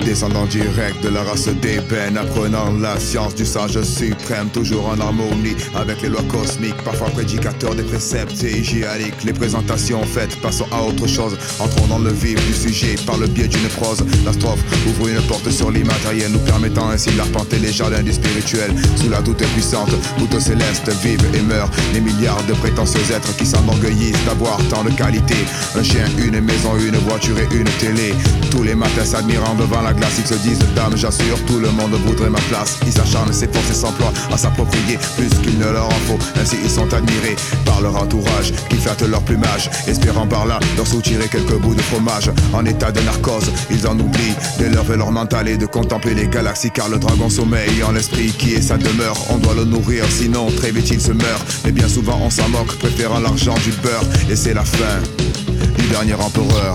Descendant direct de la race d'ébène, apprenant la science du sage suprême, toujours en harmonie avec les lois cosmiques, parfois prédicateur des préceptes et hygiéniques. Les présentations faites, passons à autre chose. Entrons dans le vif du sujet par le biais d'une prose. La strophe ouvre une porte sur l'immatériel, nous permettant ainsi d'arpenter les jardins du spirituel. Sous la toute puissante, voûte céleste, vivent et meurent les milliards de prétentieux êtres qui s'enorgueillissent d'avoir tant de qualité. Un chien, une maison, une voiture et une télé. Tous les matins s'admirant devant la glace, ils se disent dame, j'assure, tout le monde voudrait ma place. Ils s'acharnent, s'efforcent et s'emploient à s'approprier plus qu'il ne leur en faut. Ainsi ils sont admirés par leur entourage qui flatte leur plumage, espérant par là leur soutirer quelques bouts de fromage. En état de narcose, ils en oublient d'élever leur mental et de contempler les galaxies, car le dragon sommeille en l'esprit qui est sa demeure. On doit le nourrir, sinon très vite il se meurt. Mais bien souvent on s'en moque, préférant l'argent du beurre. Et c'est la fin du dernier empereur.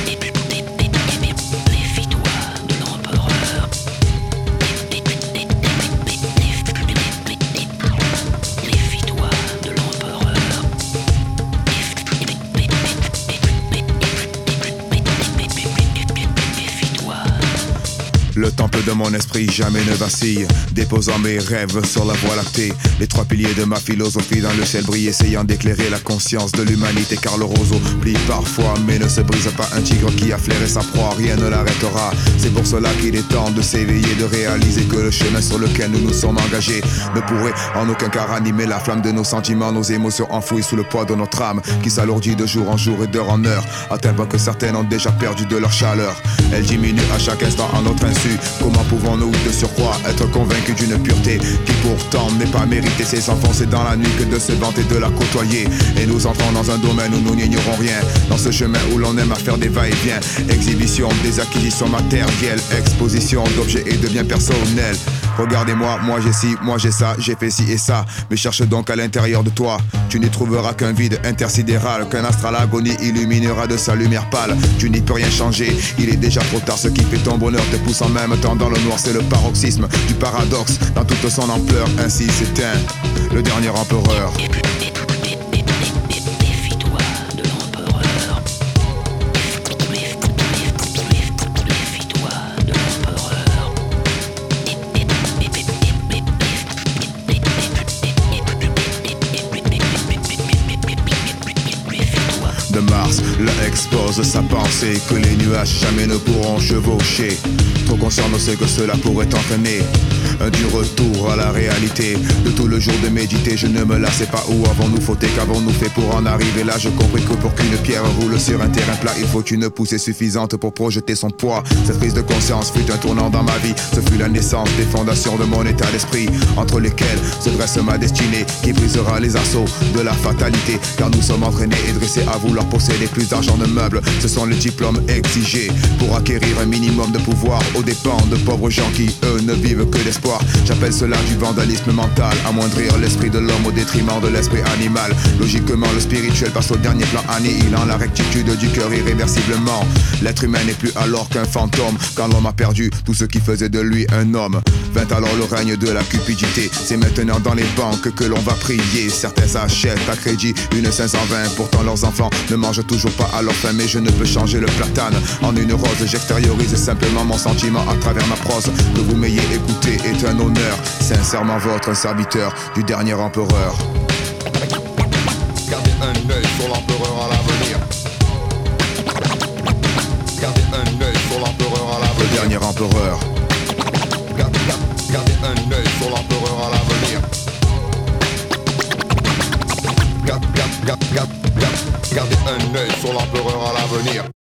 Le temple de mon esprit jamais ne vacille, déposant mes rêves sur la voie lactée. Les trois piliers de ma philosophie dans le ciel brillent, essayant d'éclairer la conscience de l'humanité. Car le roseau plie parfois, mais ne se brise pas. Un tigre qui a flairé sa proie, rien ne l'arrêtera. C'est pour cela qu'il est temps de s'éveiller, de réaliser que le chemin sur lequel nous nous sommes engagés ne pourrait en aucun cas ranimer la flamme de nos sentiments, nos émotions enfouies sous le poids de notre âme, qui s'alourdit de jour en jour et d'heure en heure, à tel point que certaines ont déjà perdu de leur chaleur. Elle diminue à chaque instant en notre insu. Comment pouvons-nous de surcroît être convaincus d'une pureté qui pourtant n'est pas méritée? C'est s'enfoncer dans la nuit que de se vanter de la côtoyer. Et nous entrons dans un domaine où nous n'ignorons rien, dans ce chemin où l'on aime à faire des va-et-vient. Exhibition des acquisitions matérielles, exposition d'objets et de biens personnels. Regardez-moi, moi j'ai ci, moi j'ai ça, j'ai fait ci et ça. Mais cherche donc à l'intérieur de toi, tu n'y trouveras qu'un vide intersidéral, qu'un astre à l'agonie illuminera de sa lumière pâle. Tu n'y peux rien changer, il est déjà trop tard. Ce qui fait ton bonheur te pousse en même temps dans le noir. C'est le paroxysme du paradoxe dans toute son ampleur. Ainsi s'éteint le dernier empereur. De Mars, là expose sa pensée que les nuages jamais ne pourront chevaucher. Trop conscient de ce que cela pourrait entraîner, du retour à la réalité. De tout le jour de méditer, je ne me lassais pas. Où avons-nous fauté, qu'avons-nous fait pour en arriver là? Je compris que pour qu'une pierre roule sur un terrain plat, il faut une poussée suffisante pour projeter son poids. Cette prise de conscience fut un tournant dans ma vie. Ce fut la naissance des fondations de mon état d'esprit, entre lesquelles se dresse ma destinée, qui brisera les assauts de la fatalité. Car nous sommes entraînés et dressés à vouloir posséder plus d'argent de meubles. Ce sont les diplômes exigés pour acquérir un minimum de pouvoir aux dépens de pauvres gens qui, eux, ne vivent que d'espoir. J'appelle cela du vandalisme mental, amoindrir l'esprit de l'homme au détriment de l'esprit animal. Logiquement, le spirituel passe au dernier plan, annihilant la rectitude du cœur irréversiblement. L'être humain n'est plus alors qu'un fantôme, quand l'homme a perdu tout ce qui faisait de lui un homme. Vint alors le règne de la cupidité. C'est maintenant dans les banques que l'on va prier. Certains achètent à crédit une 520, pourtant leurs enfants ne mangent toujours pas à leur faim. Mais je ne peux changer le platane en une rose. J'extériorise simplement mon sentiment à travers ma prose. Que vous m'ayez écouté est un honneur. Sincèrement votre serviteur du dernier empereur. Gardez un œil sur l'empereur à l'avenir. Gardez un œil sur l'empereur à l'avenir. Le dernier empereur. Gardez un œil sur l'empereur à l'avenir. Gardez un œil sur l'empereur à l'avenir.